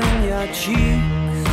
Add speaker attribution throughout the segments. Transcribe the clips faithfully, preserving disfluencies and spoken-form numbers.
Speaker 1: in your cheeks.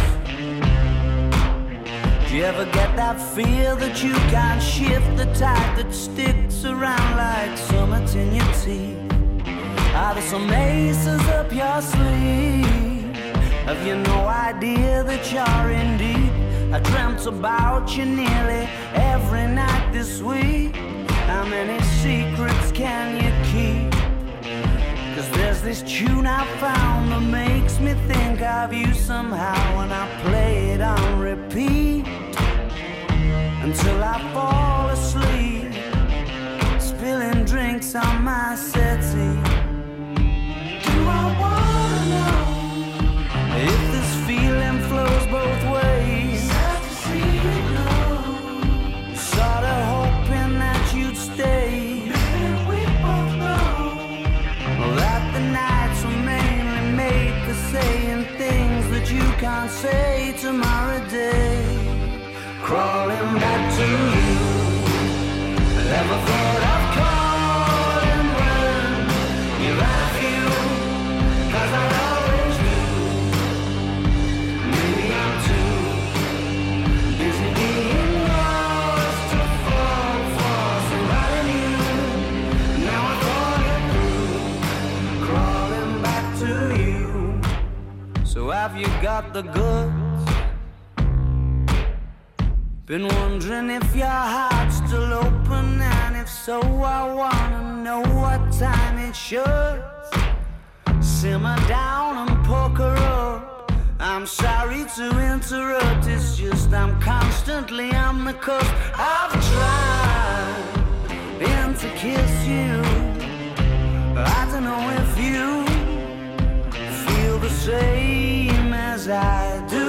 Speaker 1: Do you ever get that feel that you can't shift, the tide that sticks around like summits in your teeth? Are there some aces up your sleeve? Have you no idea that you're in deep? I dreamt about you nearly every night this week. How many secrets can you keep? Cause there's this tune I found that makes me think of you somehow, and I play it on repeat until I fall asleep, spilling drinks on my settee. Do I wanna know if this feeling flows both ways? Sad to see you go. Sorta hoping that you'd stay. Maybe we both know that the nights were mainly made for saying things that you can't say tomorrow day. Crawling back to you, never thought I'd call and run. You're out of you, cause I always knew. Maybe I'm too busy being lost to fall for somebody new. Now I thought it through, crawling back to you. So have you got the goods? Been wondering if your heart's still open, and if so, I wanna know what time it should. Simmer down and poker up. I'm sorry to interrupt, it's just I'm constantly on the cusp. I've tried been to kiss you. I don't know if you feel the same as I do.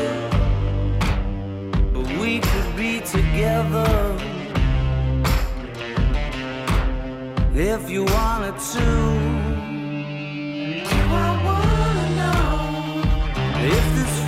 Speaker 1: We could be together if you wanted to. Do I wanna know if this